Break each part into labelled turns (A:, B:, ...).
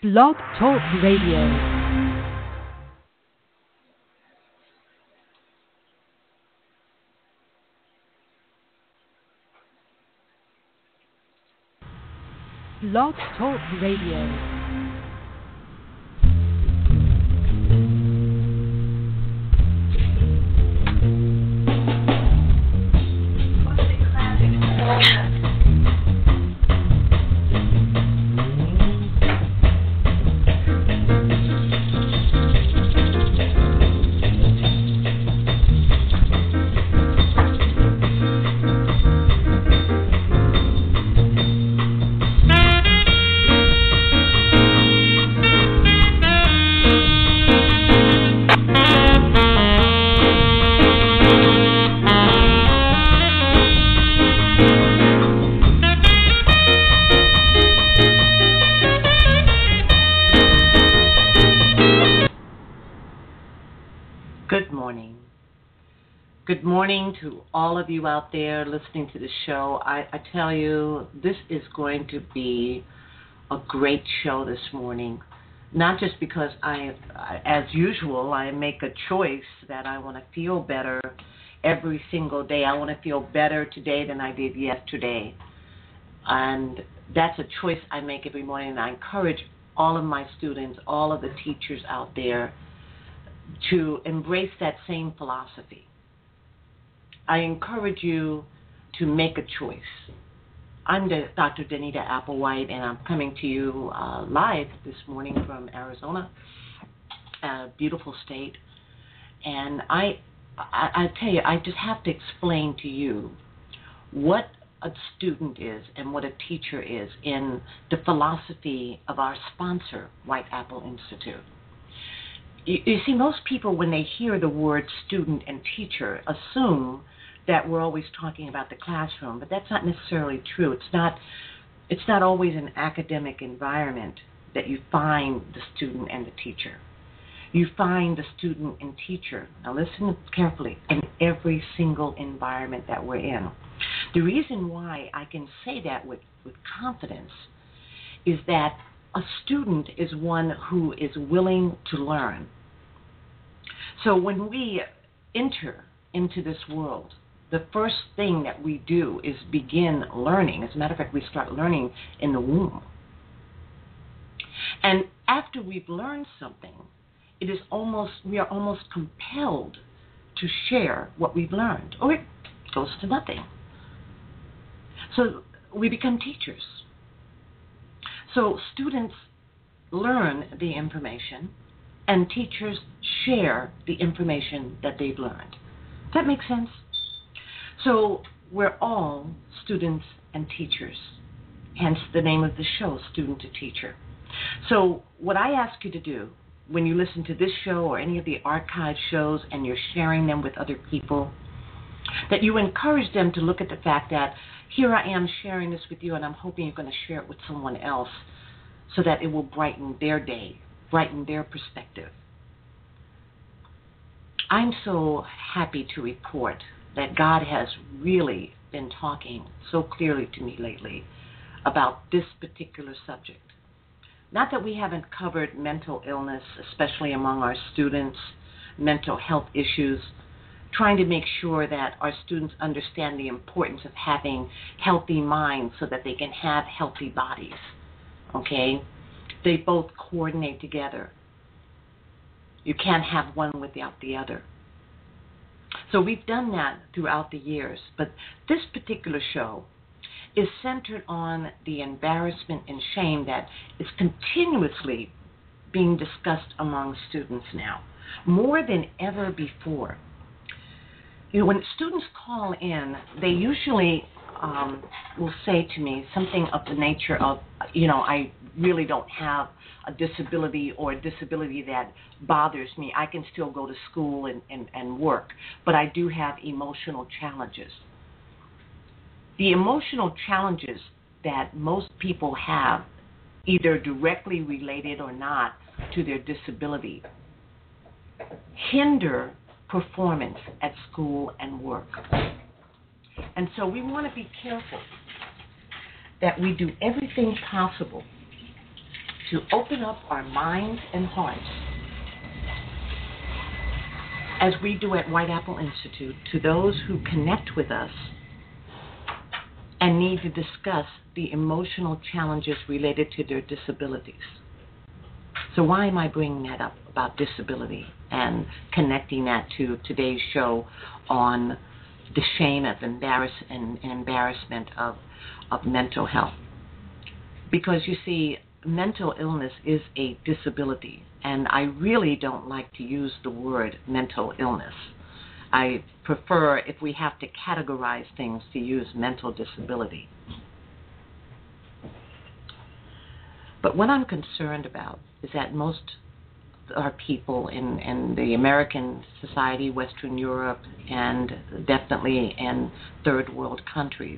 A: Blog Talk Radio. Blog Talk Radio. Good morning to all of you out there listening to the show. I tell you, this is going to be a great show this morning. Not just because as usual, I make a choice that I want to feel better every single day. I want to feel better today than I did yesterday. And that's a choice I make every morning. And I encourage all of my students, all of the teachers out there to embrace that same philosophy. I encourage you to make a choice. I'm Dr. Danita Applewhite, and I'm coming to you live this morning from Arizona, a beautiful state. And I tell you, I just have to explain to you what a student is and what a teacher is in the philosophy of our sponsor, White Apple Institute. You see, most people, when they hear the word student and teacher, assume that we're always talking about the classroom, but that's not necessarily true. It's not always an academic environment that you find the student and the teacher. You find the student and teacher, now listen carefully, in every single environment that we're in. The reason why I can say that with confidence is that a student is one who is willing to learn. So when we enter into this world, the first thing that we do is begin learning. As a matter of fact, we start learning in the womb. And after we've learned something, we are almost compelled to share what we've learned, or it goes to nothing. So we become teachers. So students learn the information, and teachers share the information that they've learned. Does that make sense? So we're all students and teachers, hence the name of the show, Student to Teacher. So what I ask you to do when you listen to this show or any of the archive shows and you're sharing them with other people, that you encourage them to look at the fact that here I am sharing this with you, and I'm hoping you're going to share it with someone else so that it will brighten their day, brighten their perspective. I'm so happy to report that God has really been talking so clearly to me lately about this particular subject. Not that we haven't covered mental illness, especially among our students, mental health issues, trying to make sure that our students understand the importance of having healthy minds so that they can have healthy bodies, okay? They both coordinate together. You can't have one without the other. So we've done that throughout the years, but this particular show is centered on the embarrassment and shame that is continuously being discussed among students now, more than ever before. You know, when students call in, they usually will say to me something of the nature of, I really don't have a disability or a disability that bothers me. I can still go to school and work, but I do have emotional challenges. The emotional challenges that most people have, either directly related or not to their disability, hinder performance at school and work. And so we want to be careful that we do everything possible to open up our minds and hearts, as we do at White Apple Institute, to those who connect with us and need to discuss the emotional challenges related to their disabilities. So why am I bringing that up about disability and connecting that to today's show on the shame of embarrassment of mental health? Because you see, mental illness is a disability, and I really don't like to use the word mental illness. I prefer, if we have to categorize things, to use mental disability. But what I'm concerned about is that most our people in the American society, Western Europe, and definitely in third world countries,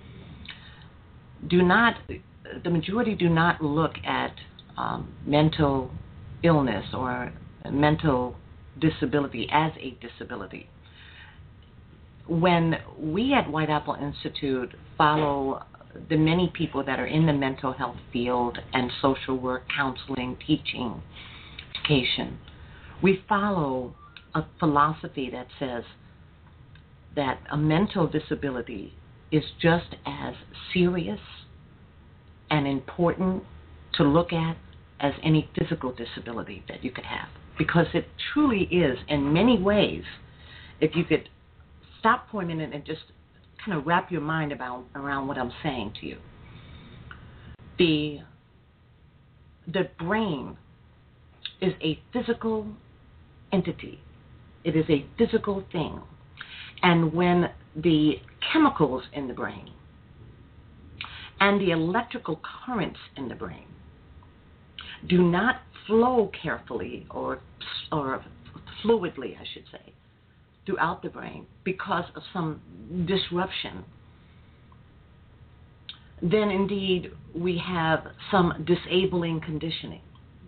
A: the majority do not look at mental illness or mental disability as a disability. When we at White Apple Institute follow the many people that are in the mental health field and social work, counseling, teaching, education, we follow a philosophy that says that a mental disability is just as serious and important to look at as any physical disability that you could have. Because it truly is, in many ways, if you could stop for a minute and just kind of wrap your mind around what I'm saying to you. The brain is a physical entity. It is a physical thing. And when the chemicals in the brain and the electrical currents in the brain do not flow carefully or fluidly, I should say, throughout the brain because of some disruption, then indeed we have some disabling condition.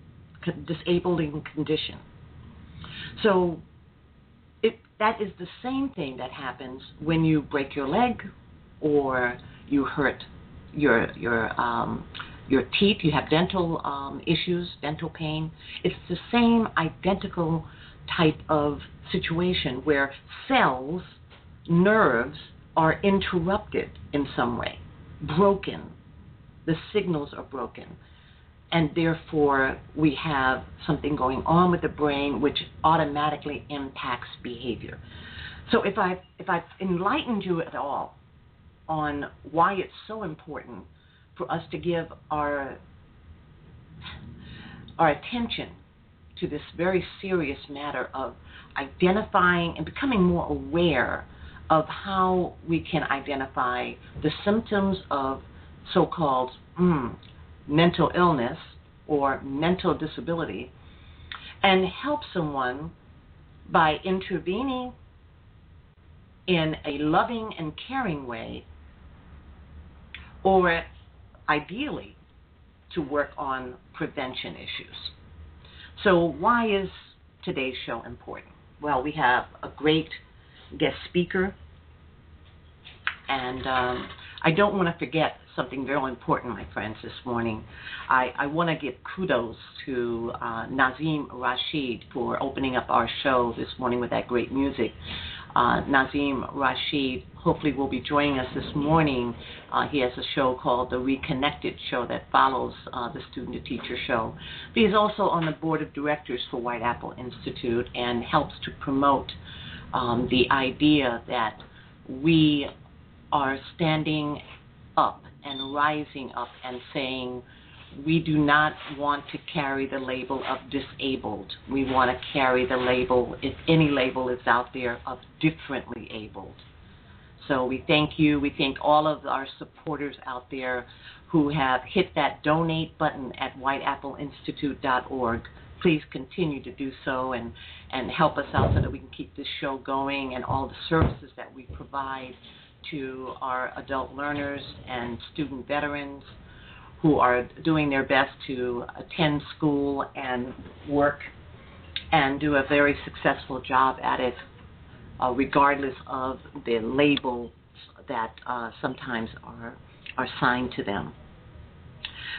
A: So that is the same thing that happens when you break your leg or you hurt your teeth, you have dental issues, dental pain. It's the same identical type of situation where cells, nerves are interrupted in some way, broken. The signals are broken. And therefore, we have something going on with the brain which automatically impacts behavior. So if I've enlightened you at all on why it's so important for us to give our attention to this very serious matter of identifying and becoming more aware of how we can identify the symptoms of so-called mental illness or mental disability and help someone by intervening in a loving and caring way, or ideally to work on prevention issues. So why is today's show important? Well, we have a great guest speaker, and I don't want to forget something very important, my friends, this morning. I want to give kudos to Nazim Rashid for opening up our show this morning with that great music. Nazim Rashid hopefully will be joining us this morning. He has a show called The Reconnected Show that follows the Student to Teacher show. But he's also on the board of directors for White Apple Institute and helps to promote the idea that we are standing up and rising up and saying we do not want to carry the label of disabled. We want to carry the label, if any label is out there, of differently abled. So we thank you. We thank all of our supporters out there who have hit that donate button at whiteappleinstitute.org. Please continue to do so and help us out so that we can keep this show going and all the services that we provide to our adult learners and student veterans who are doing their best to attend school and work and do a very successful job at it, regardless of the labels that sometimes are assigned to them.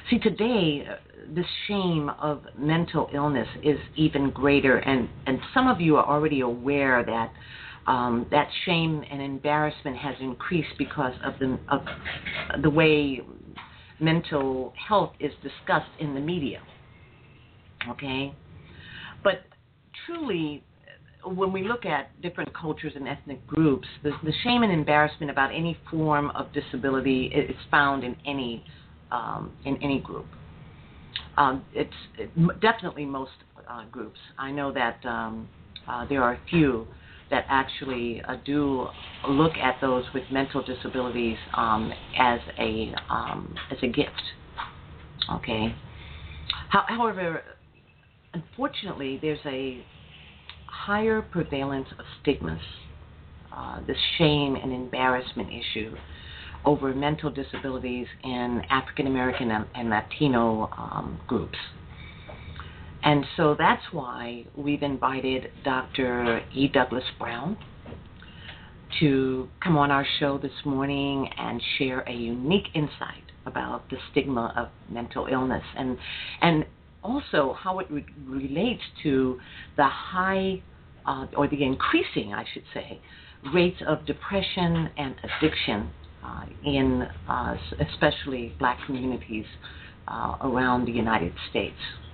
A: See, today, the shame of mental illness is even greater, and some of you are already aware that that shame and embarrassment has increased because of the way mental health is discussed in the media. Okay? But truly, when we look at different cultures and ethnic groups, the shame and embarrassment about any form of disability is found in any group. It's definitely most groups. I know that there are a few that actually do look at those with mental disabilities as a gift. Okay. However, unfortunately, there's a higher prevalence of stigmas, the shame and embarrassment issue over mental disabilities in African American and Latino groups. And so that's why we've invited Dr. E. Douglas Brown to come on our show this morning and share a unique insight about the stigma of mental illness and also how it relates to the high or the increasing, I should say, rates of depression and addiction in especially black communities around the United States.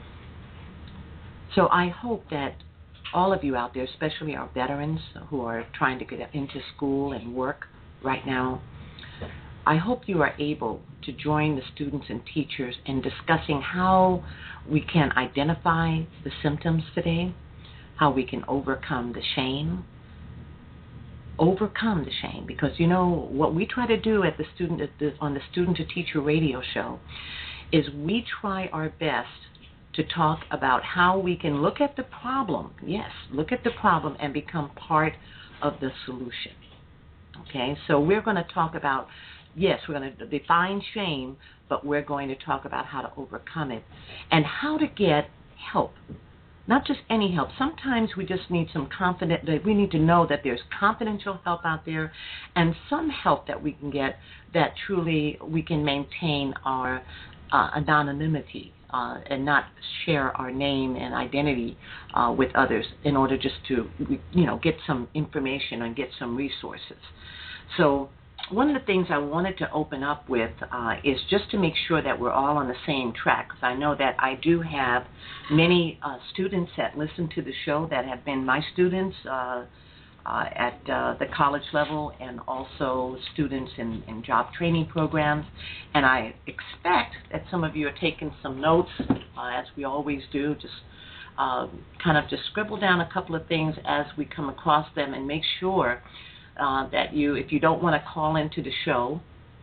A: So I hope that all of you out there, especially our veterans who are trying to get into school and work right now, I hope you are able to join the students and teachers in discussing how we can identify the symptoms today, how we can overcome the shame. Overcome the shame, because you know what we try to do at on the Student to Teacher radio show is we try our best to talk about how we can look at the problem, yes, look at the problem and become part of the solution. Okay, so we're going to talk about, yes, we're going to define shame, but we're going to talk about how to overcome it and how to get help. Not just any help. Sometimes we just need we need to know that there's confidential help out there and some help that we can get that truly we can maintain our anonymity and not share our name and identity with others in order just to, get some information and get some resources. So one of the things I wanted to open up with is just to make sure that we're all on the same track, because I know that I do have many students that listen to the show that have been my students at the college level and also students in job training programs. And I expect that some of you are taking some notes, as we always do, just kind of just scribble down a couple of things as we come across them and make sure that you, if you don't want to call into the show,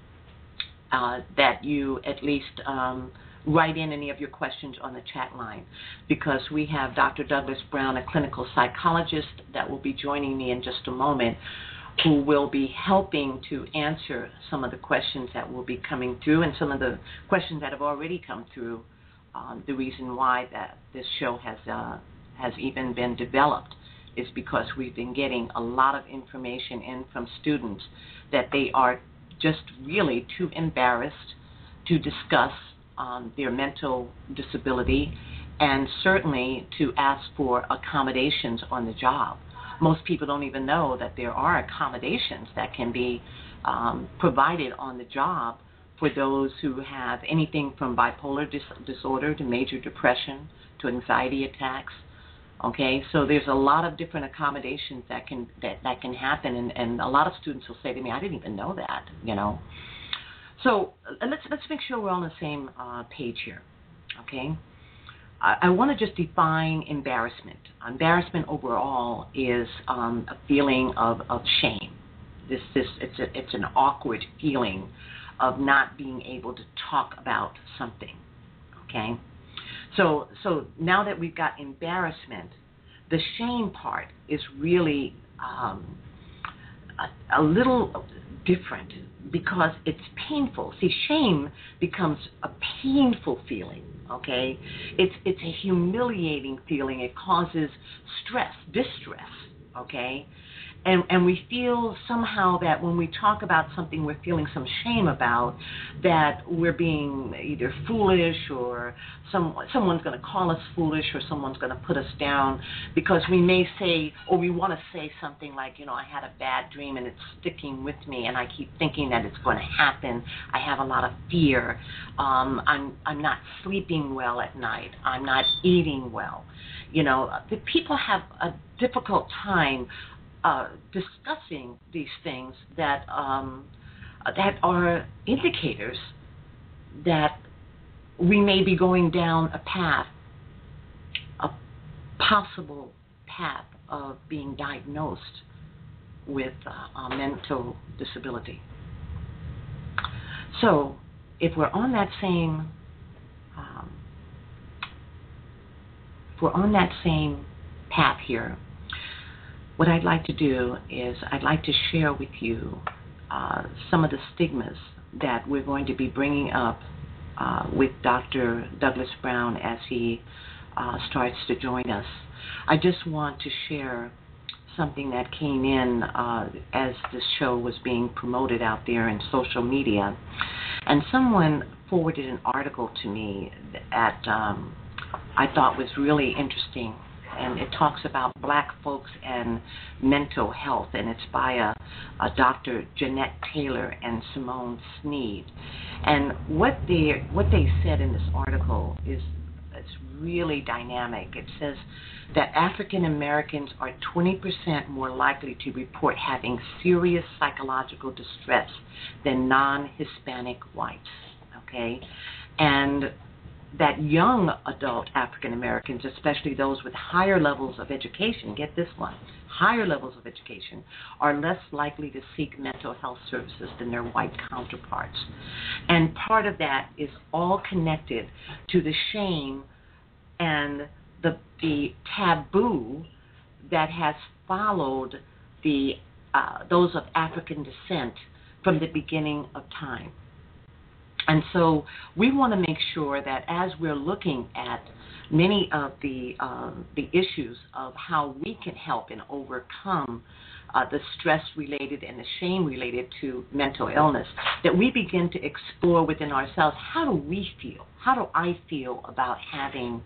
A: that you at least write in any of your questions on the chat line, because we have Dr. Douglas Brown, a clinical psychologist, that will be joining me in just a moment, who will be helping to answer some of the questions that will be coming through and some of the questions that have already come through, the reason why that this show has even been developed is because we've been getting a lot of information in from students that they are just really too embarrassed to discuss their mental disability and certainly to ask for accommodations on the job. Most people don't even know that there are accommodations that can be provided on the job for those who have anything from bipolar disorder to major depression to anxiety attacks. Okay, so there's a lot of different accommodations that can happen, and a lot of students will say to me, "I didn't even know that," So let's make sure we're on the same page here. Okay, I want to just define embarrassment. Embarrassment overall is a feeling of shame. It's an awkward feeling of not being able to talk about something. Okay. So now that we've got embarrassment, the shame part is really a little different because it's painful. See, shame becomes a painful feeling, okay? It's a humiliating feeling. It causes stress, distress, okay? and we feel somehow that when we talk about something we're feeling some shame about, that we're being either foolish or someone's going to call us foolish or someone's going to put us down because we may say, or we want to say something like, I had a bad dream and it's sticking with me and I keep thinking that it's going to happen. I have a lot of fear. I'm not sleeping well at night. I'm not eating well. The people have a difficult time discussing these things that are indicators that we may be going down a possible path of being diagnosed with a mental disability. So, if we're on that same path here, what I'd like to do is I'd like to share with you some of the stigmas that we're going to be bringing up with Dr. Douglas Brown as he starts to join us. I just want to share something that came in as the show was being promoted out there in social media. And someone forwarded an article to me that I thought was really interesting. And it talks about black folks and mental health, and it's by a Dr. Jeanette Taylor and Simone Sneed. And what they said in this article is it's really dynamic. It says that African Americans are 20% more likely to report having serious psychological distress than non-Hispanic whites. Okay, and that young adult African Americans, especially those with higher levels of education, get this one, higher levels of education, are less likely to seek mental health services than their white counterparts. And part of that is all connected to the shame and the taboo that has followed those of African descent from the beginning of time. And so we want to make sure that as we're looking at many of the issues of how we can help and overcome the stress related and the shame related to mental illness, that we begin to explore within ourselves, how do we feel? How do I feel about having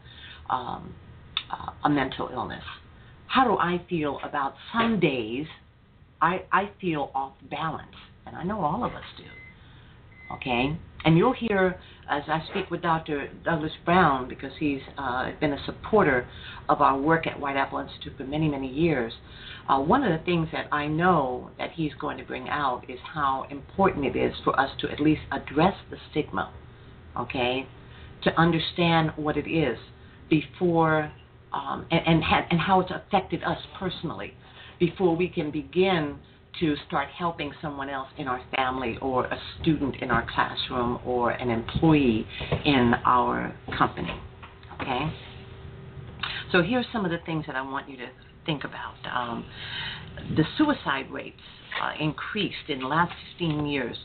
A: a mental illness? How do I feel about some days I feel off balance? And I know all of us do. Okay? And you'll hear, as I speak with Dr. Douglas Brown, because he's been a supporter of our work at White Apple Institute for many, many years, one of the things that I know that he's going to bring out is how important it is for us to at least address the stigma, okay, to understand what it is before, and how it's affected us personally, before we can begin to start helping someone else in our family or a student in our classroom or an employee in our company, okay? So here's some of the things that I want you to think about. The suicide rates increased in the last 15 years,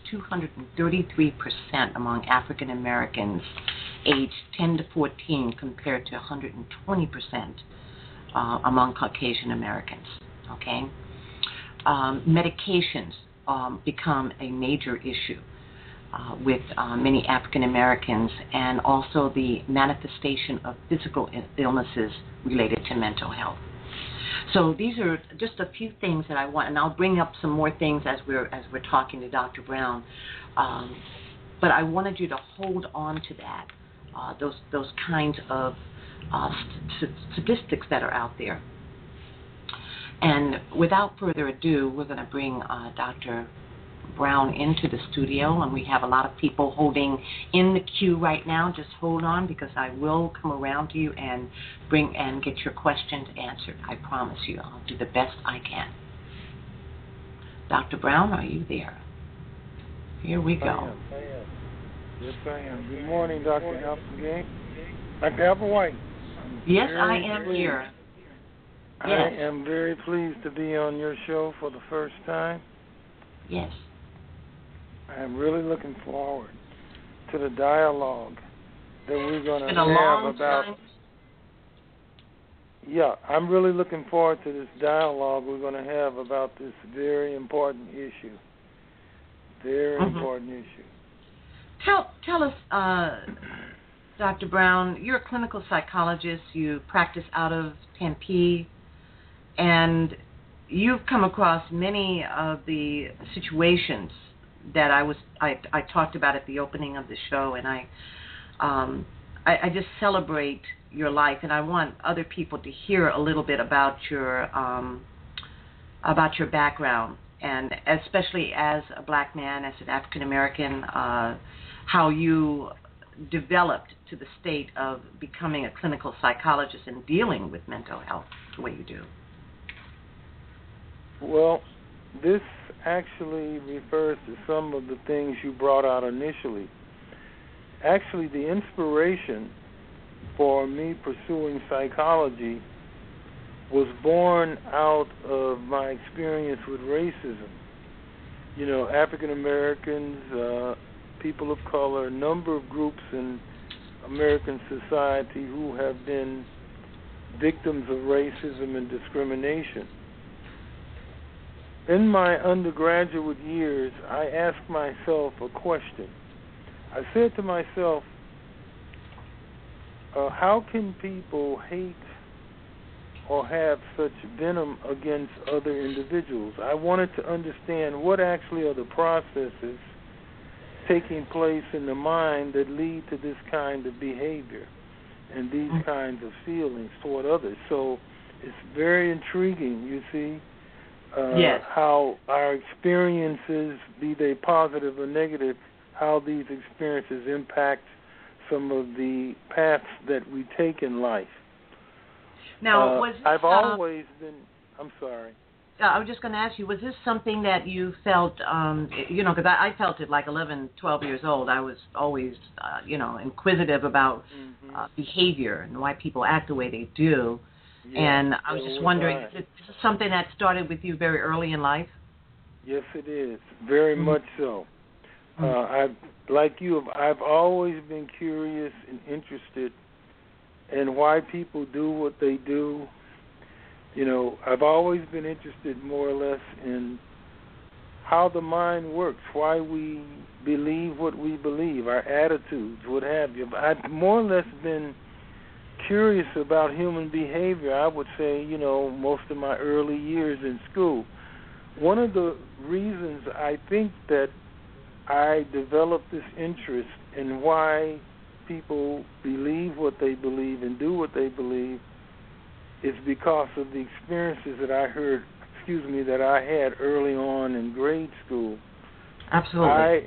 A: 233% among African Americans aged 10 to 14 compared to 120% among Caucasian Americans, okay? Medications become a major issue with many African Americans, and also the manifestation of physical illnesses related to mental health. So these are just a few things that I want, and I'll bring up some more things as we're talking to Dr. Brown. But I wanted you to hold on to that, those kinds of statistics that are out there. And without further ado, we're going to bring Dr. Brown into the studio, and we have a lot of people holding in the queue right now. Just hold on, because I will come around to you and get your questions answered. I promise you, I'll do the best I can. Dr. Brown, are you there? Here we go.
B: I am. Yes, I am. Good morning, Dr. Applegate. Dr. Applewhite.
A: Yes, I am here. Yes.
B: I am very pleased to be on your show for the first time.
A: Yes.
B: I am really looking forward to the dialogue that we're going to have about.
A: Time.
B: Yeah, I'm really looking forward to this dialogue we're going to have about this very important issue. Very important issue.
A: Tell us, Dr. Brown, you're a clinical psychologist. You practice out of Tempe, and you've come across many of the situations that I talked about at the opening of the show, and I just celebrate your life, and I want other people to hear a little bit about your background, and especially as a black man, as an African American, how you developed to the state of becoming a clinical psychologist and dealing with mental health the way you do.
B: Well, this actually refers to some of the things you brought out initially. Actually, the inspiration for me pursuing psychology was born out of my experience with racism. You know, African Americans, people of color, a number of groups in American society who have been victims of racism and discrimination. In my undergraduate years, I asked myself a question. I said to myself, how can people hate or have such venom against other individuals? I wanted to understand what actually are the processes taking place in the mind that lead to this kind of behavior and these kinds of feelings toward others. So it's very intriguing, you see,
A: yes.
B: how our experiences, be they positive or negative, how these experiences impact some of the paths that we take in life.
A: Now,
B: I've always been, I'm sorry.
A: I was just going to ask you, was this something that you felt, because I felt it like 11, 12 years old. I was always, inquisitive about behavior and why people act the way they do. Yeah, and I was just wondering, is this something that started with you very early in life?
B: Yes, it is. Very much so. I've always been curious and interested in why people do what they do. You know, I've always been interested more or less in how the mind works, why we believe what we believe, our attitudes, what have you. I've more or less been curious about human behavior, I would say, most of my early years in school. One of the reasons I think that I developed this interest in why people believe what they believe and do what they believe is because of the experiences that I had early on in grade school.
A: Absolutely.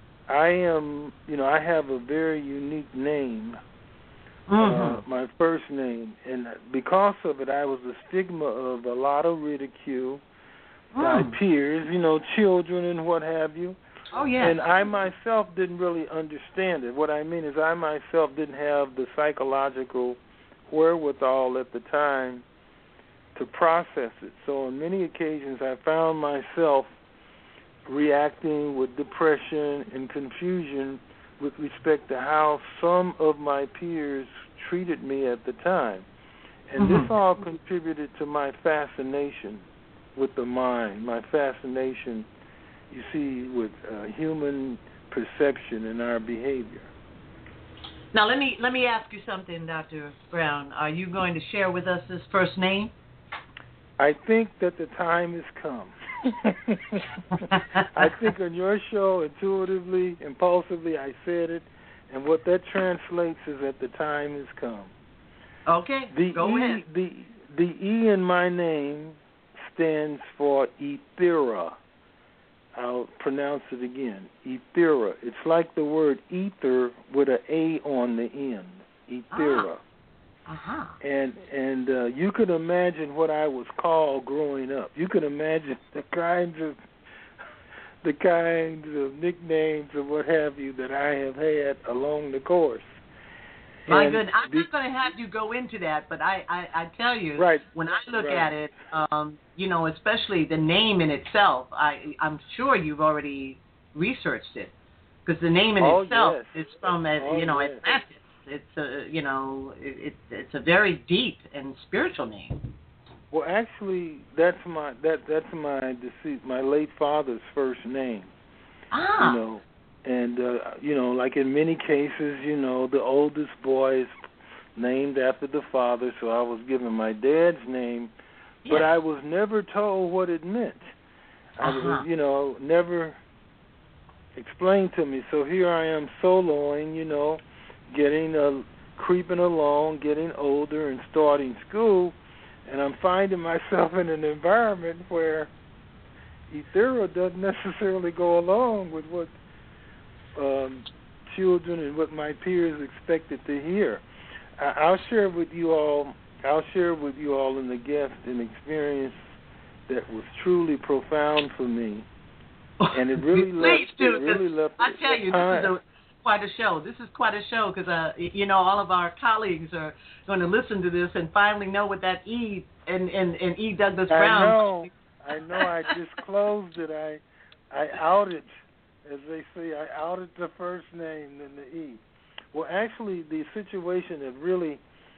B: I have a very unique name, my first name, and because of it, I was a stigma of a lot of ridicule by peers, children and what have you.
A: Oh, yes.
B: And I myself didn't really understand it. What I mean is I myself didn't have the psychological wherewithal at the time to process it. So on many occasions I found myself reacting with depression and confusion with respect to how some of my peers treated me at the time. And this all contributed to my fascination with the mind, my fascination, you see, with human perception and our behavior.
A: Now, let me ask you something, Dr. Brown. Are you going to share with us his first name?
B: I think that the time has come. I think on your show, intuitively, impulsively, I said it, and what that translates is that the time has come.
A: Okay, go ahead.
B: The E in my name stands for Ethera. I'll pronounce it again, Ethera. It's like the word ether with an A on the end, Ethera. And you can imagine what I was called growing up. You can imagine the kinds of nicknames and what have you that I have had along the course.
A: My goodness, I'm not going to have you go into that, but I tell you, when I look at it, especially the name in itself, I'm sure you've already researched it, because the name in itself is from, Atlantis. It's it's a very deep and spiritual name.
B: Well, actually, that's my my late father's first name. You
A: Ah.
B: know, and like in many cases, the oldest boy is named after the father, so I was given my dad's name, but
A: Yes.
B: I was never told what it meant. I
A: Uh huh.
B: was, never explained to me. So here I am soloing, getting creeping along, getting older, and starting school, and I'm finding myself in an environment where Ethera doesn't necessarily go along with what children and what my peers expected to hear. I'll share with you all. I'll share with you all in the guest an experience that was truly profound for me, and it really
A: Please
B: left. It
A: do.
B: really left.
A: I tell you, this is quite a show. This is quite a show because all of our colleagues are going to listen to this and finally know what that E and E. Douglas Brown.
B: I know. I disclosed it. I outed, as they say, I outed the first name and the E. Well, actually, the situation that really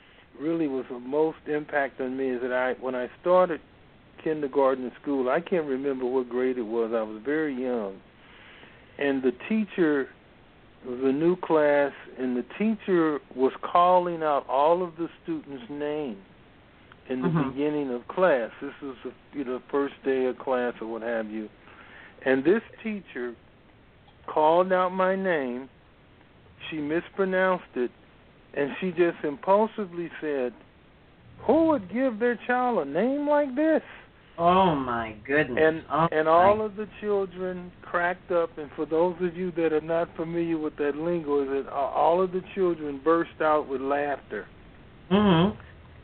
B: was the most impact on me is that when I started kindergarten school, I can't remember what grade it was. I was very young, and the teacher, it was a new class, and the teacher was calling out all of the students' names in the beginning of class. This was the first day of class or what have you, and this teacher called out my name. She mispronounced it, and she just impulsively said, "Who would give their child a name like this?"
A: Oh my goodness!
B: And all of the children cracked up. And for those of you that are not familiar with that lingo, is that all of the children burst out with laughter.
A: Mm-hmm.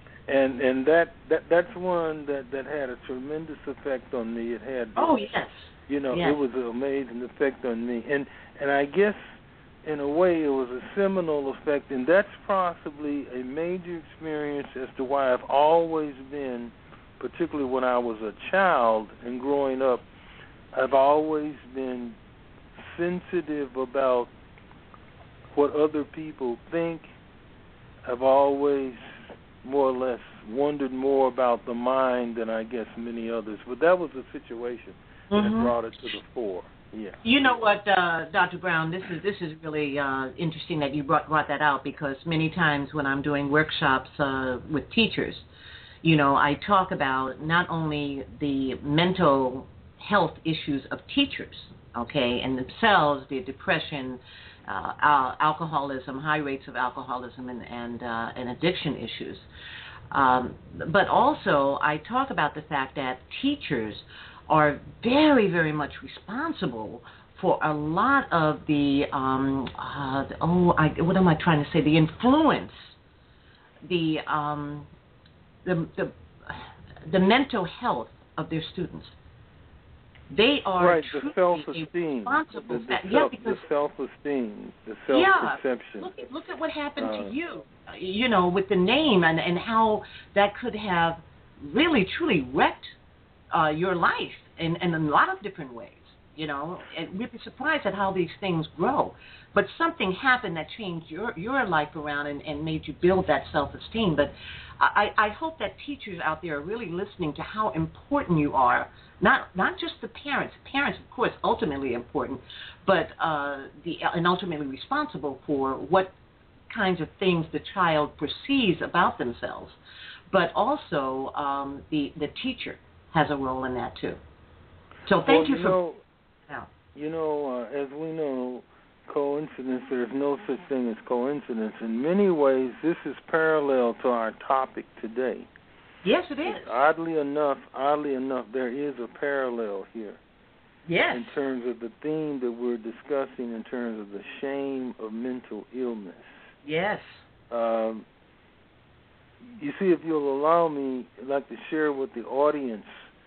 B: And that's one that had a tremendous effect on me. It had.
A: Oh yes.
B: It was an amazing effect on me. And I guess, in a way, it was a seminal effect, and that's possibly a major experience as to why I've always been, particularly when I was a child and growing up, I've always been sensitive about what other people think. I've always more or less wondered more about the mind than I guess many others. But that was the situation that brought it to the fore. Yeah.
A: You know what, Dr. Brown, this is really interesting that you brought that out, because many times when I'm doing workshops with teachers, I talk about not only the mental health issues of teachers, okay, and themselves, the depression, alcoholism, high rates of alcoholism and addiction issues, but also I talk about the fact that teachers are very, very much responsible for a lot of the what am I trying to say? The influence, the mental health of their students. They are
B: right, the self-esteem,
A: responsible.
B: The self-esteem, the self-perception.
A: Yeah, look at what happened to you. With the name and how that could have really, truly wrecked your life in a lot of different ways, and we'd be surprised at how these things grow. But something happened that changed your life around and made you build that self-esteem. But I hope that teachers out there are really listening to how important you are, not just the parents. Parents, of course, ultimately important, but and ultimately responsible for what kinds of things the child perceives about themselves. But also the teacher has a role in that too. So thank you for.
B: As we know, coincidence. There's no such thing as coincidence. In many ways, this is parallel to our topic today.
A: Yes, it is.
B: Oddly enough, there is a parallel here.
A: Yes.
B: In terms of the theme that we're discussing, in terms of the shame of mental illness.
A: Yes.
B: You see, if you'll allow me, I'd like to share with the audience,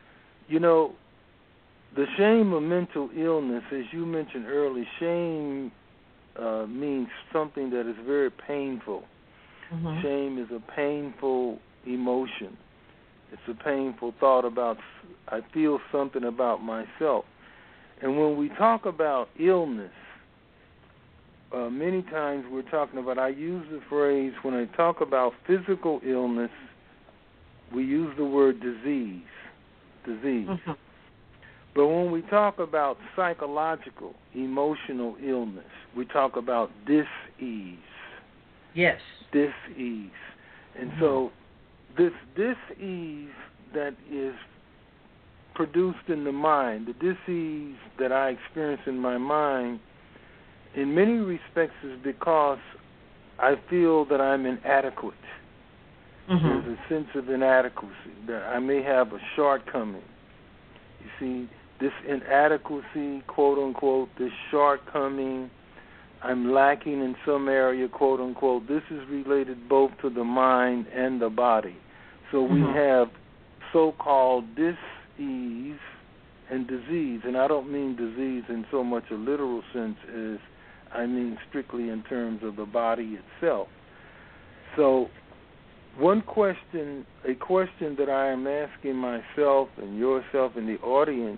B: the shame of mental illness, as you mentioned earlier, shame means something that is very painful. Mm-hmm. Shame is a painful emotion. It's a painful thought about, I feel something about myself. And when we talk about illness, many times we're talking about, I use the phrase, when I talk about physical illness, we use the word disease.
A: Mm-hmm.
B: But when we talk about psychological, emotional illness, we talk about dis-ease.
A: Yes.
B: Dis-ease. And so this dis-ease that is produced in the mind, the dis-ease that I experience in my mind, in many respects is because I feel that I'm inadequate.
A: Mm-hmm.
B: There's a sense of inadequacy, that I may have a shortcoming. You see, this inadequacy, quote unquote, this shortcoming, I'm lacking in some area, quote unquote, this is related both to the mind and the body. So we have so-called dis-ease and disease. And I don't mean disease in so much a literal sense as I mean strictly in terms of the body itself. So a question that I am asking myself and yourself and the audience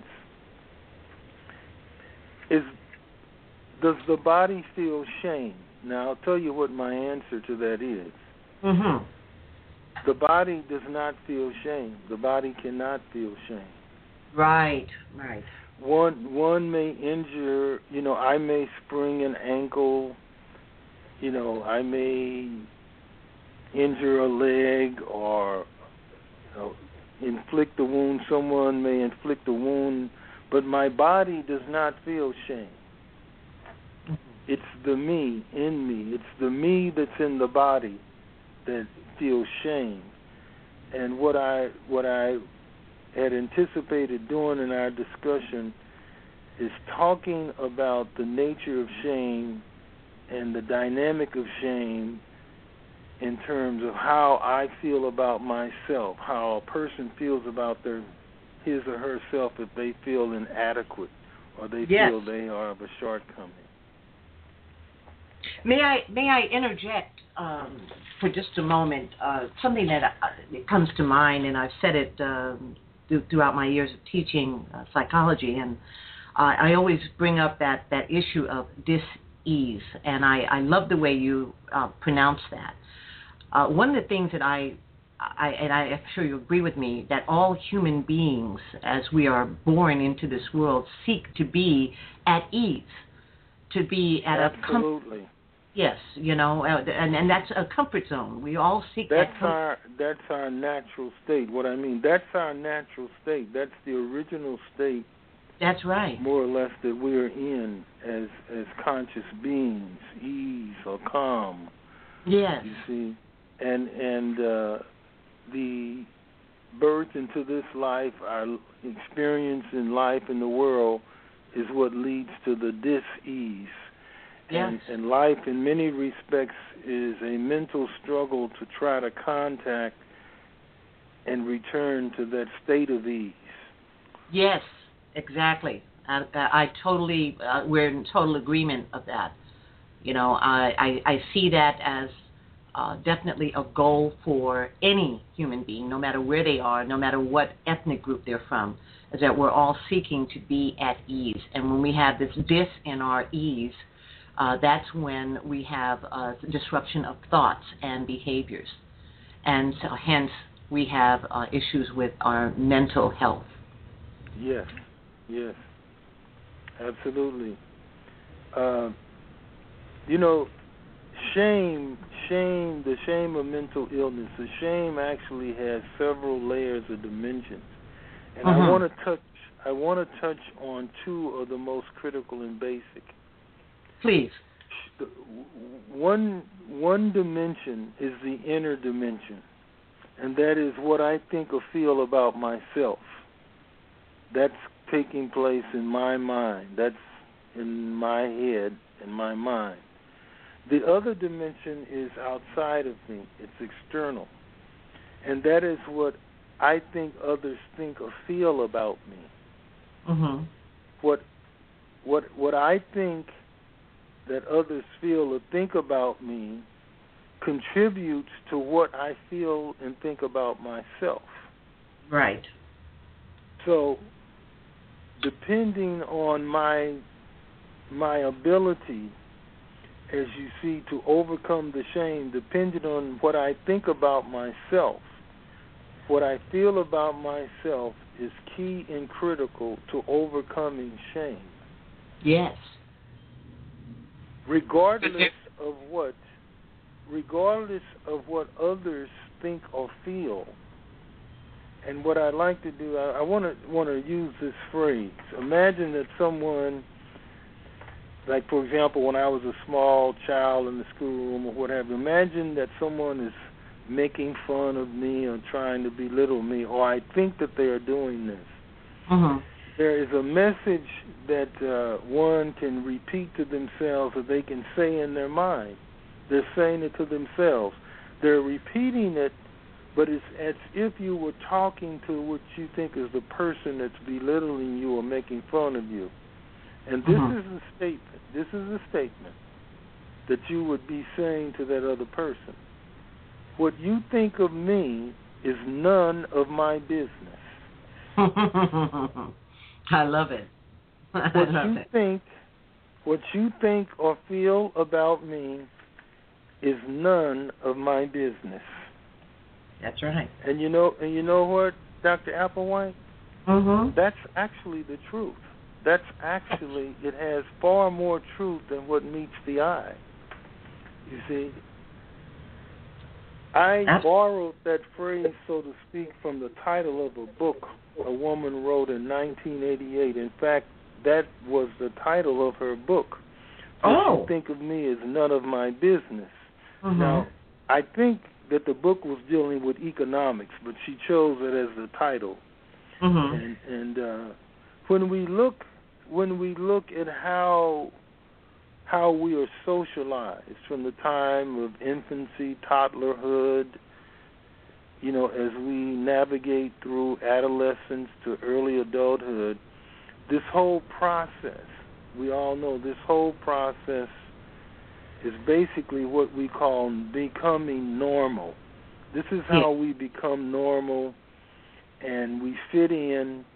B: is, does the body feel shame? Now, I'll tell you what my answer to that is.
A: Mm-hmm.
B: The body does not feel shame. The body cannot feel shame.
A: Right.
B: One may injure, I may sprain an ankle, I may injure a leg or inflict a wound. Someone may inflict a wound, but my body does not feel shame.
A: Mm-hmm.
B: It's the me in me. It's the me that's in the body that feels shame. And what I had anticipated doing in our discussion is talking about the nature of shame and the dynamic of shame in terms of how I feel about myself, how a person feels about his or herself if they feel inadequate or they feel they are of a shortcoming.
A: May I interject for just a moment? Something that it comes to mind, and I've said it throughout my years of teaching psychology, and I always bring up that issue of dis-ease, and I love the way you pronounce that. One of the things that I'm sure you agree with me, that all human beings, as we are born into this world, seek to be at ease, to be at
B: Absolutely.
A: Yes, and that's a comfort zone. We all seek that.
B: That's our natural state. What I mean, that's our natural state. That's the original state.
A: That's right.
B: More or less that we're in as conscious beings, ease or calm.
A: Yes.
B: You see, and the birth into this life, our experience in life in the world, is what leads to the dis-ease.
A: Yes.
B: And life, in many respects, is a mental struggle to try to contact and return to that state of ease.
A: Yes, exactly. I totally, we're in total agreement of that. I see that as definitely a goal for any human being, no matter where they are, no matter what ethnic group they're from, is that we're all seeking to be at ease. And when we have this dis in our ease, that's when we have disruption of thoughts and behaviors. And so hence we have issues with our mental health.
B: Yes, absolutely. Shame, the shame of mental illness, the shame actually has several layers of dimensions. And I want to touch on two of the most critical and basic.
A: Please.
B: One dimension is the inner dimension, and that is what I think or feel about myself. That's taking place in my mind. That's in my head, in my mind. The other dimension is outside of me. It's external. And that is what I think others think or feel about me.
A: Mm-hmm.
B: What I think that others feel or think about me contributes to what I feel and think about myself.
A: Right.
B: So, depending on my ability as you see, to overcome the shame, depending on what I think about myself. What I feel about myself is key and critical to overcoming shame.
A: Yes.
B: Regardless of what others think or feel. And what I like to do, I want to use this phrase. Imagine that someone, like for example, when I was a small child in the schoolroom or whatever, imagine that someone is making fun of me or trying to belittle me, or I think that they are doing this.
A: Mm-hmm.
B: There is a message that one can repeat to themselves, or they can say in their mind. They're saying it to themselves. They're repeating it, but it's as if you were talking to what you think is the person that's belittling you or making fun of you. And this is a statement. This is a statement that you would be saying to that other person. What you think of me is none of my business.
A: I love it.
B: What you think or feel about me is none of my business.
A: That's right.
B: And you know what, Dr. Applewhite?
A: Mm-hmm.
B: That's actually the truth. That's actually, it has far more truth than what meets the eye. You see, I borrowed that phrase, so to speak, from the title of a book a woman wrote in 1988. In fact, that was the title of her book. What you think of me is none of my business. Mm-hmm. Now, I think that the book was dealing with economics, but she chose it as the title. Mm-hmm. And when we look at how we are socialized from the time of infancy, toddlerhood, as we navigate through adolescence to early adulthood, this whole process, we all know this whole process is basically what we call becoming normal. This is how we become normal, and we fit in,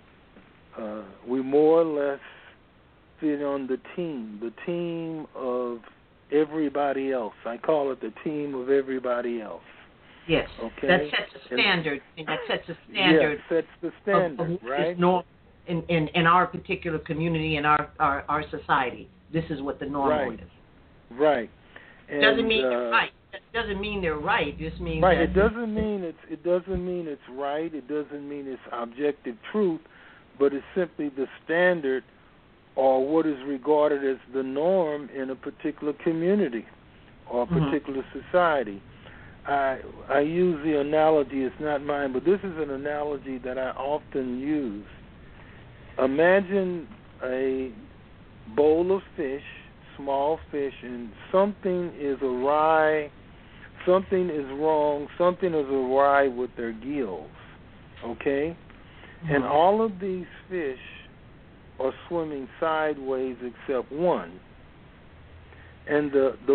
B: we more or less fit on the team of everybody else. I call it the team of everybody else.
A: Yes.
B: Okay.
A: That sets a standard. That sets a standard.
B: Yes, sets the standard, right?
A: In our particular community, in our society, this is what the normal is.
B: Right. And,
A: doesn't mean they're right. It doesn't mean they're right. It just means
B: right.
A: That
B: it doesn't mean it's right. It doesn't mean it's objective truth, but it's simply the standard, or what is regarded as the norm in a particular community or a particular society. I use the analogy, it's not mine, but this is an analogy that I often use. Imagine a bowl of fish, small fish, and something is awry, something is wrong, something is awry with their gills, okay? And all of these fish are swimming sideways except one. And the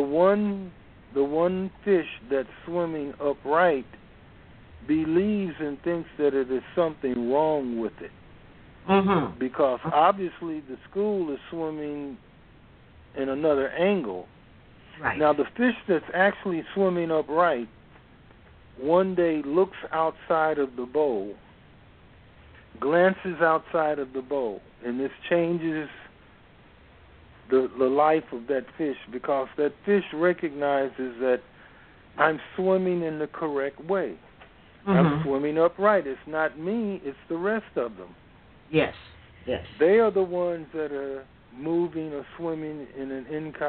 B: one fish that's swimming upright believes and thinks that it is something wrong with it. Because obviously the school is swimming in another angle.
A: Right.
B: Now the fish that's actually swimming upright one day looks outside of the bowl, glances outside of the bowl, and this changes the life of that fish, because that fish recognizes that I'm swimming in the correct way. I'm swimming upright. It's not me, it's the rest of them.
A: Yes.
B: They are the ones that are moving or swimming in an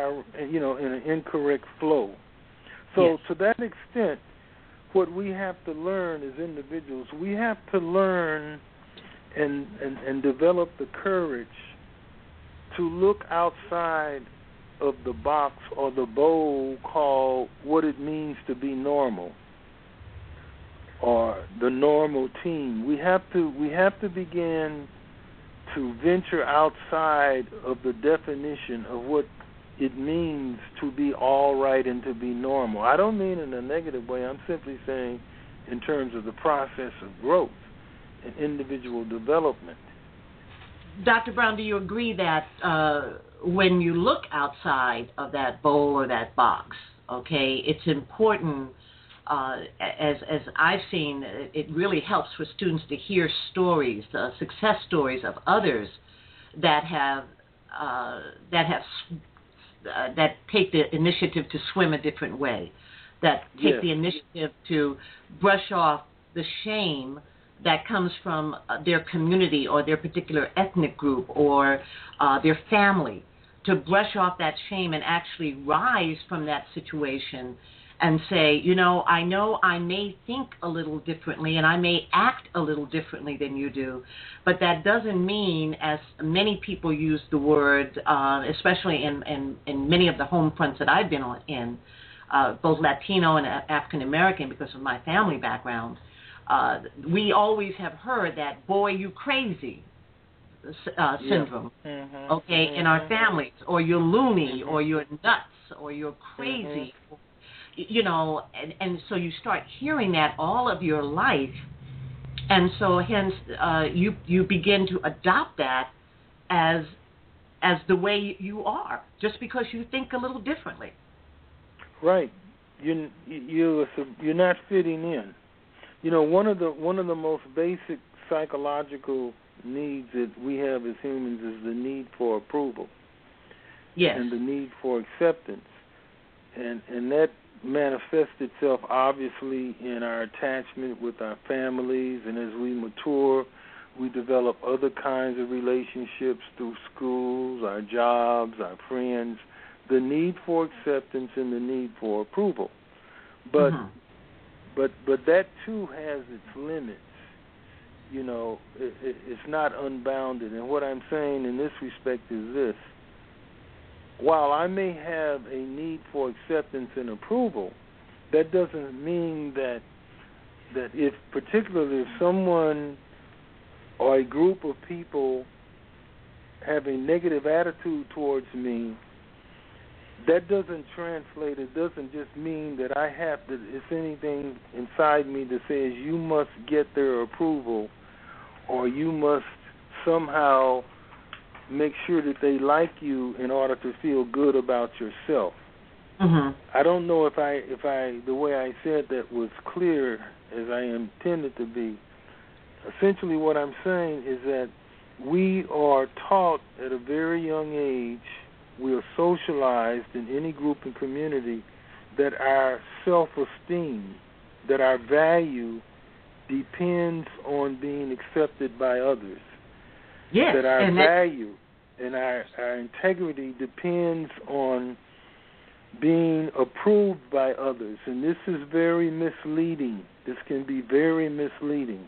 B: incorrect flow. So to that extent, what we have to learn as individuals, we have to learn and develop the courage to look outside of the box or the bowl called what it means to be normal, or the normal team. We have to begin to venture outside of the definition of what it means to be all right and to be normal. I don't mean in a negative way. I'm simply saying in terms of the process of growth and individual development.
A: Dr. Brown, do you agree that when you look outside of that bowl or that box, okay, it's important, as I've seen, it really helps for students to hear stories, success stories of others that have that take the initiative to swim a different way, that take the initiative to brush off the shame that comes from their community or their particular ethnic group or their family, to brush off that shame and actually rise from that situation and say, I know I may think a little differently and I may act a little differently than you do, but that doesn't mean, as many people use the word, especially in many of the home fronts that I've been in, both Latino and African American, because of my family background, we always have heard that, boy, you crazy syndrome, okay, in our families, or you're loony, or you're nuts, or you're crazy, and so you start hearing that all of your life, and so hence you begin to adopt that as the way you are, just because you think a little differently.
B: Right. You're not fitting in. One of the most basic psychological needs that we have as humans is the need for approval.
A: Yes.
B: And the need for acceptance. And that manifests itself obviously in our attachment with our families, and as we mature, we develop other kinds of relationships through schools, our jobs, our friends, the need for acceptance and the need for approval. But that too has its limits. It's not unbounded. And what I'm saying in this respect is this: while I may have a need for acceptance and approval, that doesn't mean that particularly if someone or a group of people have a negative attitude towards me, that doesn't translate. It doesn't just mean that I have to, it's anything inside me that says you must get their approval or you must somehow make sure that they like you in order to feel good about yourself. I don't know if the way I said that was clear as I intended to be. Essentially what I'm saying is that we are taught at a very young age, we are socialized in any group and community, that our self-esteem, that our value depends on being accepted by others.
A: Yes.
B: That our value and our integrity depends on being approved by others. And this is very misleading. This can be very misleading.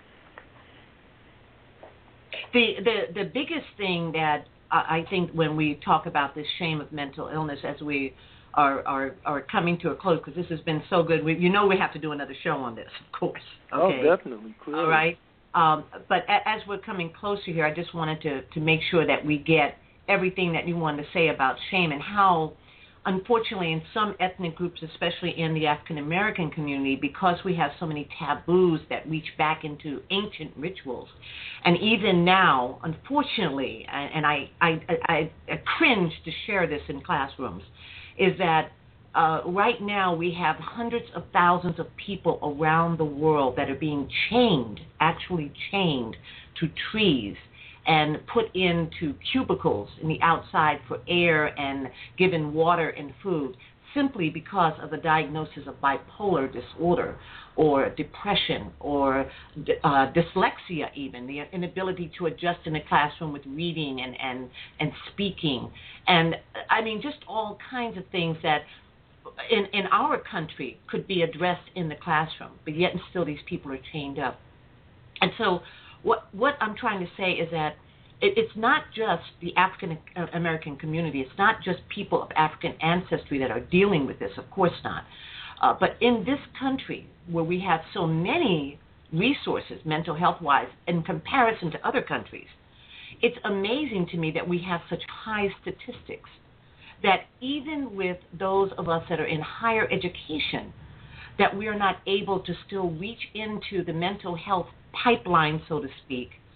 A: The biggest thing that I think when we talk about this shame of mental illness, as we are coming to a close, because this has been so good, we have to do another show on this, of course. Okay?
B: Oh, definitely. Clearly.
A: All right. But as we're coming closer here, I just wanted to make sure that we get everything that you wanted to say about shame and how, unfortunately, in some ethnic groups, especially in the African American community, because we have so many taboos that reach back into ancient rituals, and even now, unfortunately, and I cringe to share this in classrooms, is that right now we have hundreds of thousands of people around the world that are being actually chained to trees and put into cubicles in the outside for air and given water and food, simply because of a diagnosis of bipolar disorder or depression or dyslexia even, the inability to adjust in a classroom with reading and speaking. And I mean, just all kinds of things that in our country could be addressed in the classroom, but yet and still these people are chained up. And so what I'm trying to say is that it's not just the African American community. It's not just people of African ancestry that are dealing with this. Of course not. But in this country, where we have so many resources, mental health-wise, in comparison to other countries, it's amazing to me that we have such high statistics that even with those of us that are in higher education, that we are not able to still reach into the mental health pipeline, so to speak,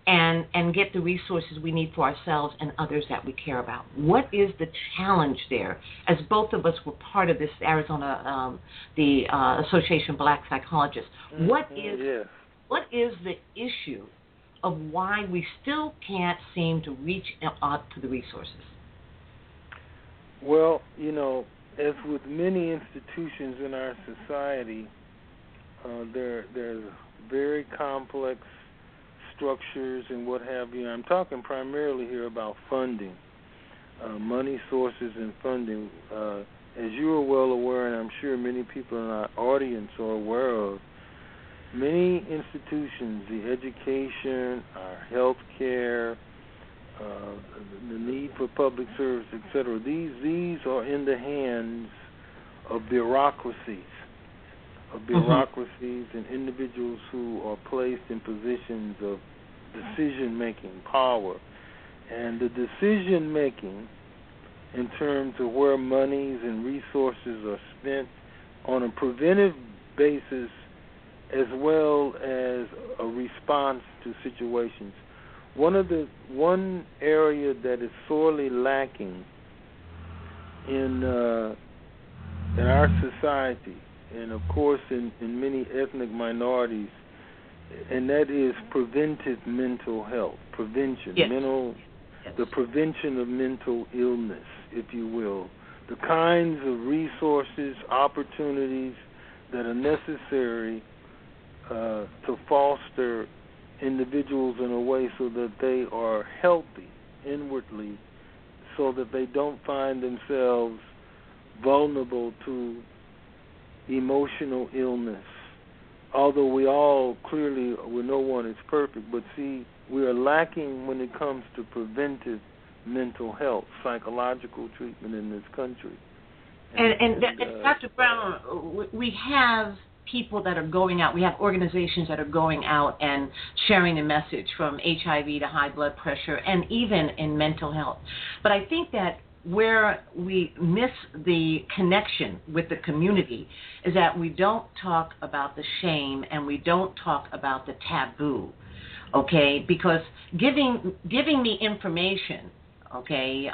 A: and get the resources we need for ourselves and others that we care about. What is the challenge there? As both of us were part of this Arizona, the Association of Black Psychologists, what is the issue of why we still can't seem to reach out to the resources?
B: Well, as with many institutions in our society, there's very complex structures and what have you. I'm talking primarily here about funding, money sources and funding. As you are well aware, and I'm sure many people in our audience are aware of, many institutions, the education, our health care, the need for public service, etc., these are in the hands of bureaucracies and individuals who are placed in positions of decision-making power. And the decision-making in terms of where monies and resources are spent on a preventive basis as well as a response to situations. One area that is sorely lacking in our society, and of course in many ethnic minorities, and that is preventive mental health, prevention, the prevention of mental illness, if you will, the kinds of resources, opportunities that are necessary to foster individuals in a way so that they are healthy inwardly, so that they don't find themselves vulnerable to emotional illness. Although we all clearly, no one is perfect, but see, we are lacking when it comes to preventive mental health, psychological treatment in this country.
A: And Dr. Brown, we have people that are going out, we have organizations that are going out and sharing a message from HIV to high blood pressure and even in mental health. But I think that where we miss the connection with the community is that we don't talk about the shame and we don't talk about the taboo, okay? Because giving me information, okay,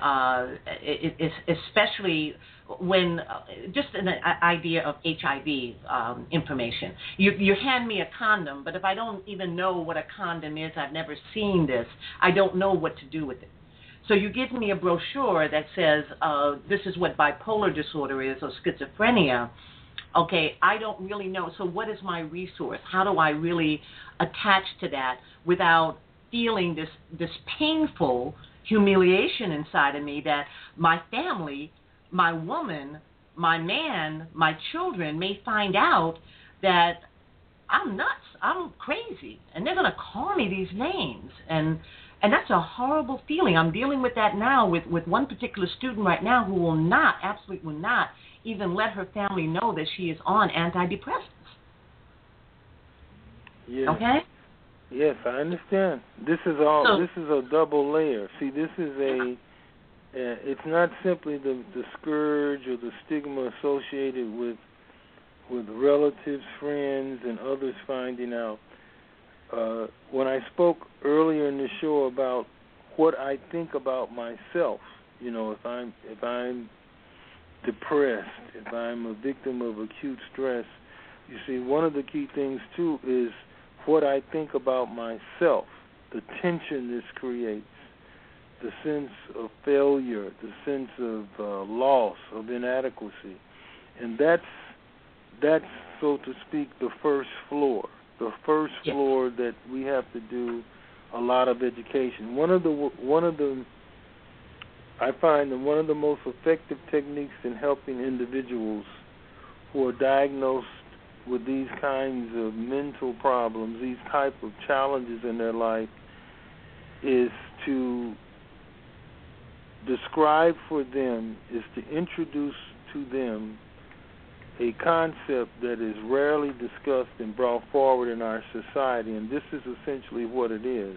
A: especially when just an idea of HIV information. You hand me a condom, but if I don't even know what a condom is, I've never seen this, I don't know what to do with it. So you give me a brochure that says this is what bipolar disorder is or schizophrenia. Okay, I don't really know. So what is my resource? How do I really attach to that without feeling this painful humiliation inside of me that my family, my woman, my man, my children may find out that I'm nuts, I'm crazy, and they're going to call me these names. And that's a horrible feeling. I'm dealing with that now with one particular student right now who absolutely will not even let her family know that she is on antidepressants.
B: Yes.
A: Okay?
B: Yes, I understand. This is a double layer. See, this is it's not simply the scourge or the stigma associated with relatives, friends, and others finding out. When I spoke earlier in the show about what I think about myself, if I'm depressed, if I'm a victim of acute stress, you see, one of the key things too is what I think about myself, the tension this creates, the sense of failure, the sense of loss, of inadequacy, and that's so to speak the first floor. The first floor that we have to do a lot of education. I find that one of the most effective techniques in helping individuals who are diagnosed with these kinds of mental problems, these type of challenges in their life, is to describe for them, is to introduce to them a concept that is rarely discussed and brought forward in our society, and this is essentially what it is.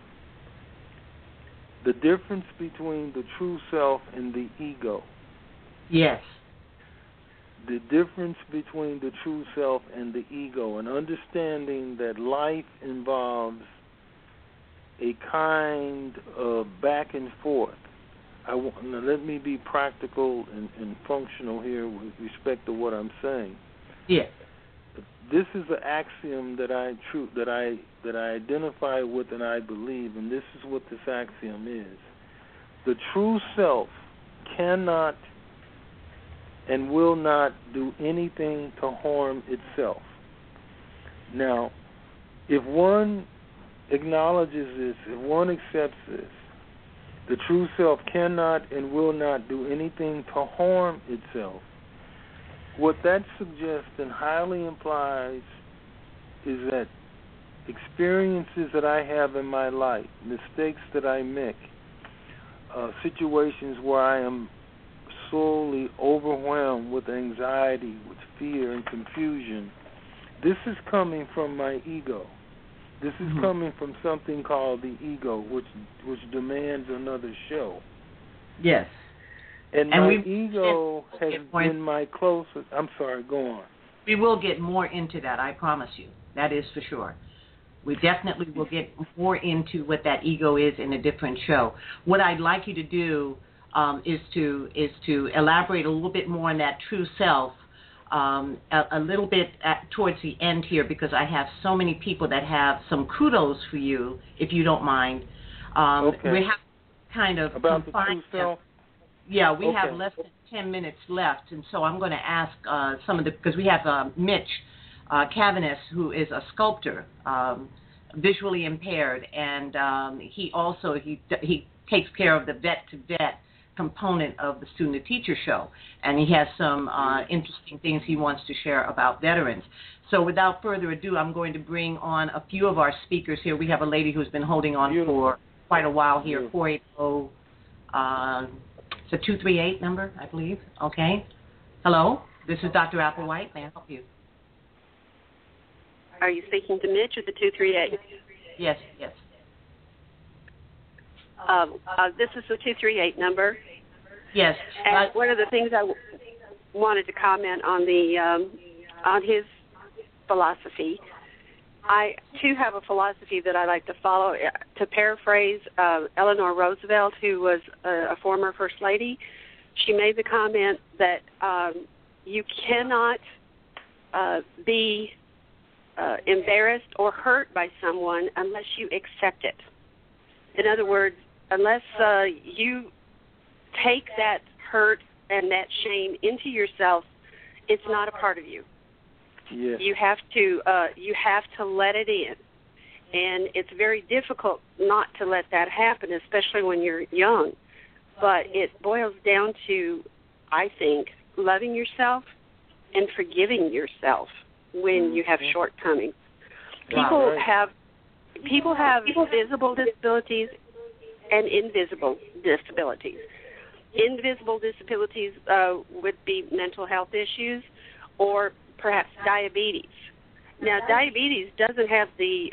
B: The difference between the true self and the ego.
A: Yes.
B: The difference between the true self and the ego, and understanding that life involves a kind of back and forth. Now let me be practical and functional here with respect to what I'm saying.
A: Yeah.
B: This is an axiom that I identify with and I believe, and this is what this axiom is. The true self cannot and will not do anything to harm itself. Now, if one acknowledges this, if one accepts this, the true self cannot and will not do anything to harm itself, what that suggests and highly implies is that experiences that I have in my life, mistakes that I make, situations where I am solely overwhelmed with anxiety, with fear and confusion, this is coming from my ego. This is coming from something called the ego, which demands another show.
A: Yes.
B: And my ego has been my closest. I'm sorry, go on.
A: We will get more into that, I promise you. That is for sure. We definitely will get more into what that ego is in a different show. What I'd like you to do is to elaborate a little bit more on that true self a little bit towards the end here, because I have so many people that have some kudos for you, if you don't mind.
B: Okay.
A: We have kind of
B: about the true self.
A: Yeah, we have less than 10 minutes left, and so I'm going to ask some of the, because we have Mitch Cavanis, who is a sculptor, visually impaired, and he takes care of the vet-to-vet component of the student-to-teacher show, and he has some interesting things he wants to share about veterans. So without further ado, I'm going to bring on a few of our speakers here. We have a lady who's been holding on for quite a while here, 480, it's a 238 number, I believe. Okay. Hello, this is Dr. Applewhite. May I help you?
C: Are you speaking to Mitch or the 238?
A: Yes.
C: This is the 238 number.
A: Yes.
C: And one of the things I wanted to comment on his philosophy. I, too, have a philosophy that I like to follow. To paraphrase Eleanor Roosevelt, who was a former First Lady, she made the comment that you cannot be embarrassed or hurt by someone unless you accept it. In other words, unless you take that hurt and that shame into yourself, it's not a part of you.
B: Yes.
C: You have to let it in, and it's very difficult not to let that happen, especially when you're young. But it boils down to, I think, loving yourself and forgiving yourself when you have shortcomings. People have visible disabilities and invisible disabilities. Invisible disabilities would be mental health issues or perhaps diabetes. Now, diabetes doesn't have the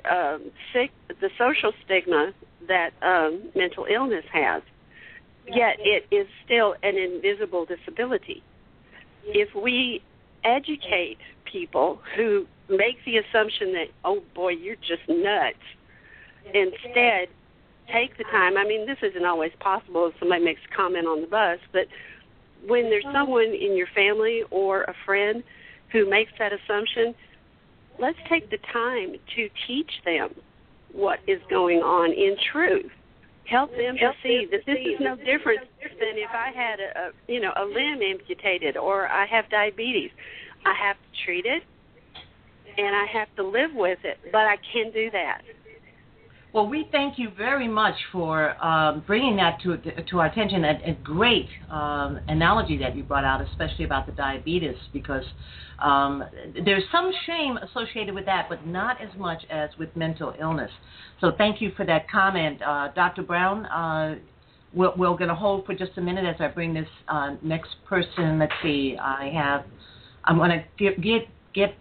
C: social stigma that mental illness has, yet it is still an invisible disability. If we educate people who make the assumption that, oh boy, you're just nuts, instead take the time. I mean, this isn't always possible if somebody makes a comment on the bus, but when there's someone in your family or a friend who makes that assumption, let's take the time to teach them what is going on in truth. Help them to see that this is no different than if I had a limb amputated or I have diabetes. I have to treat it and I have to live with it, but I can do that.
A: Well, we thank you very much for bringing that to our attention. A great analogy that you brought out, especially about the diabetes, because there's some shame associated with that, but not as much as with mental illness. So thank you for that comment. Dr. Brown, we're going to hold for just a minute as I bring this next person. Let's see. I'm going to get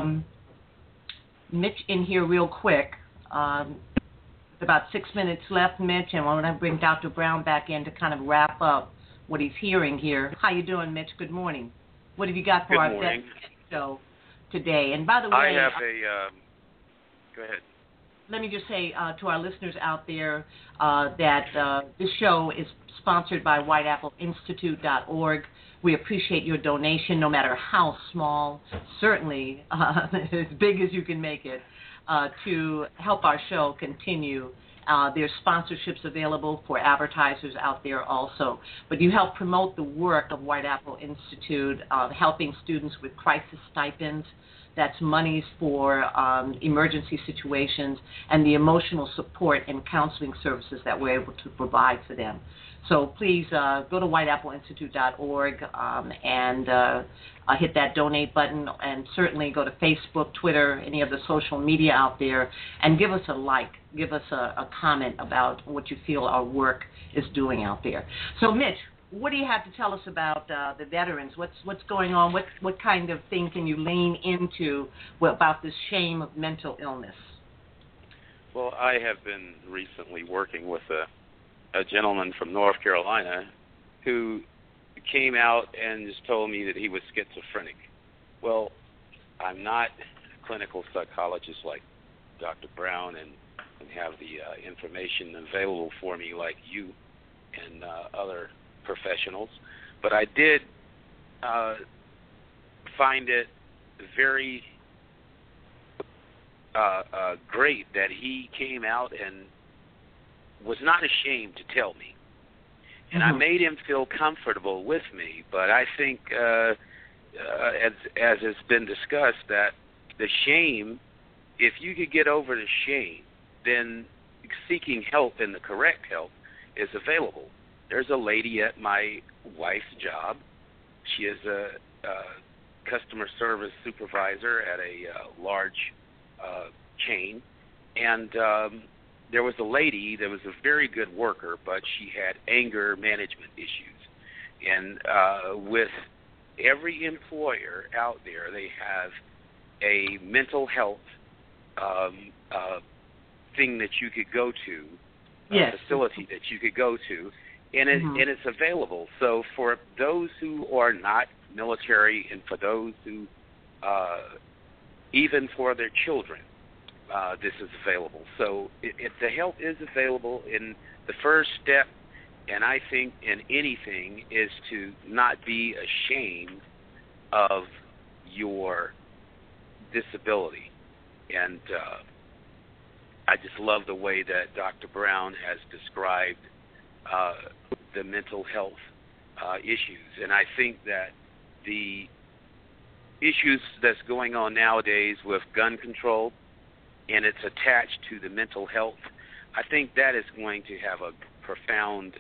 A: Mitch in here real quick. About 6 minutes left, Mitch, and I want to bring Dr. Brown back in to kind of wrap up what he's hearing here. How you doing, Mitch? Good morning. What have you got for our best show today? And by the way,
D: I have go ahead.
A: let me just say to our listeners out there that this show is sponsored by WhiteAppleInstitute.org. We appreciate your donation, no matter how small, certainly as big as you can make it, to help our show continue. There's sponsorships available for advertisers out there also. But you help promote the work of White Apple Institute, helping students with crisis stipends. That's monies for emergency situations and the emotional support and counseling services that we're able to provide for them. So please go to whiteappleinstitute.org and hit that donate button, and certainly go to Facebook, Twitter, any of the social media out there, and give us a like, give us a comment about what you feel our work is doing out there. So, Mitch, what do you have to tell us about the veterans? What's going on? What kind of thing can you lean into about this shame of mental illness?
D: Well, I have been recently working with a gentleman from North Carolina who came out and just told me that he was schizophrenic. Well, I'm not a clinical psychologist like Dr. Brown and have the information available for me like you and other professionals, but I did find it very great that he came out and was not ashamed to tell me. And I made him feel comfortable with me, but I think, as has been discussed, that the shame, if you could get over the shame, then seeking help and the correct help is available. There's a lady at my wife's job. She is a customer service supervisor at a large chain, and there was a lady that was a very good worker, but she had anger management issues. And with every employer out there, they have a mental health thing that you could go to,
A: yes.
D: Facility that you could go to, and it's available. So for those who are not military and for those who, even for their children, this is available. So the help is available. In the first step, and I think in anything, is to not be ashamed of your disability. And I just love the way that Dr. Brown has described the mental health issues. And I think that the issues that's going on nowadays with gun control, and it's attached to the mental health, I think that is going to have a profound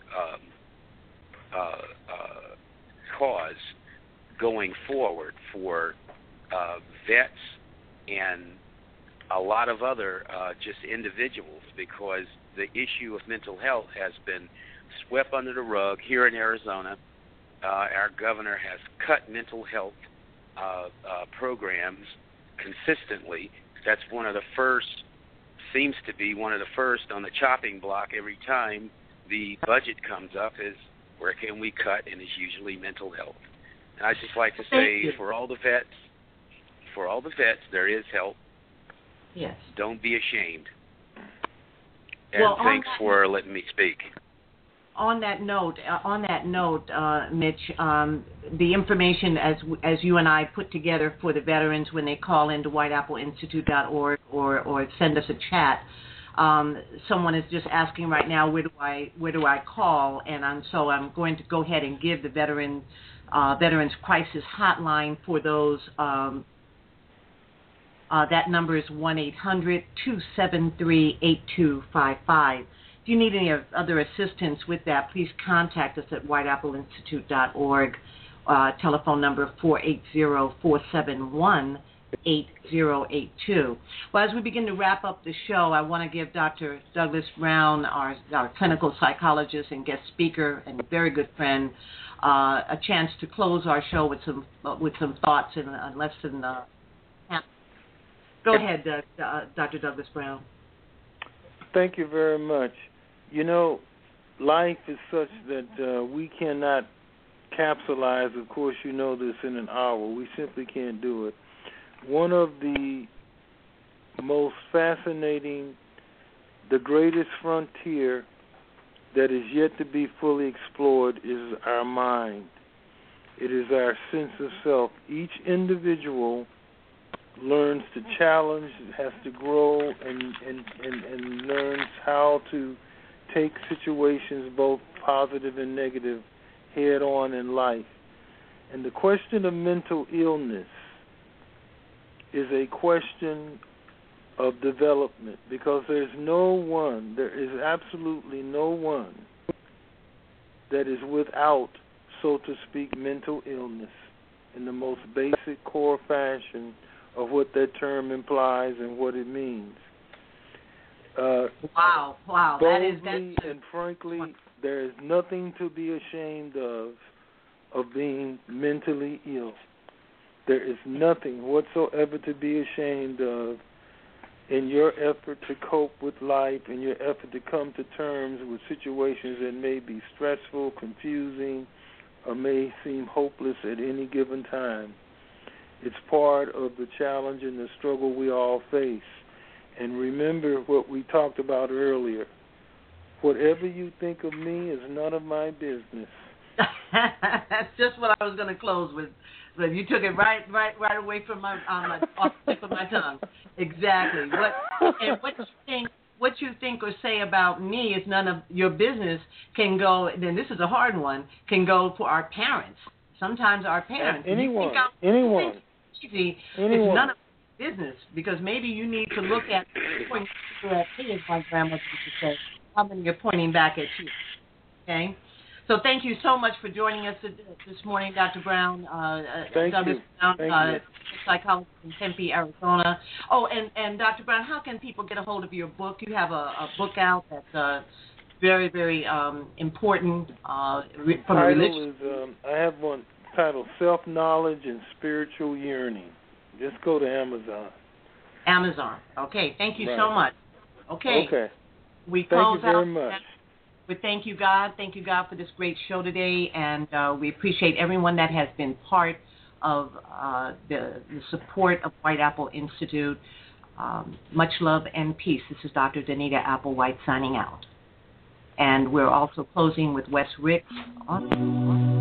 D: cause going forward for vets and a lot of other just individuals, because the issue of mental health has been swept under the rug here in Arizona. Our governor has cut mental health programs consistently. That's one of the first, seems to be one of the first on the chopping block every time the budget comes up, is where can we cut, and it's usually mental health. And I just like to say, for all the vets, there is help.
A: Yes.
D: Don't be ashamed. And thanks for letting me speak.
A: On that note, Mitch, the information as you and I put together for the veterans when they call into whiteappleinstitute.org or send us a chat, someone is just asking right now, where do I call? And I'm going to go ahead and give the Veterans Crisis Hotline for those. That number is 1-800-273-8255. If you need any other assistance with that, please contact us at whiteappleinstitute.org. Telephone number 480-471-8082. Well, as we begin to wrap up the show, I want to give Dr. Douglas Brown, our clinical psychologist and guest speaker and very good friend, a chance to close our show with some thoughts in less than half. Go ahead, Dr. Douglas Brown.
B: Thank you very much. You know, life is such that we cannot capsulize, of course you know this, in an hour. We simply can't do it. One of the most fascinating the greatest frontier that is yet to be fully explored is our mind. It is our sense of self. Each individual learns to challenge, has to grow, and learns how to take situations, both positive and negative, head on in life. And the question of mental illness is a question of development, because there is absolutely no one that is without, so to speak, mental illness in the most basic core fashion of what that term implies and what it means.
A: Wow,
B: Boldly and frankly, there is nothing to be ashamed of being mentally ill. There is nothing whatsoever to be ashamed of in your effort to cope with life, in your effort to come to terms with situations that may be stressful, confusing, or may seem hopeless at any given time. It's part of the challenge and the struggle we all face. And remember what we talked about earlier. Whatever you think of me is none of my business.
A: That's just what I was going to close with. But you took it right away from my off the tip of my tongue. Exactly. What you think or say about me is none of your business. Can go. Then this is a hard one. Can go for our parents. Sometimes our parents.
B: Anyone.
A: It's none of business, because maybe you need to look at pointing at me, as my grandmother used to say, how many you're pointing back at you. Okay? So thank you so much for joining us this morning, Dr. Brown.
B: Thank
A: Douglas
B: you.
A: Brown, psychologist in Tempe, Arizona. Oh, and Dr. Brown, how can people get a hold of your book? You have a book out that's very, very important from a religion.
B: I have one titled Self-Knowledge and Spiritual Yearning. Just go to Amazon.
A: Amazon. Okay. Thank you
B: Right.
A: so much. Okay. We close
B: Thank you very
A: out.
B: much.
A: We thank you, God. Thank you, God, for this great show today, and we appreciate everyone that has been part of the support of White Apple Institute. Much love and peace. This is Dr. Danita Applewhite signing out. And we're also closing with Wes Ricks on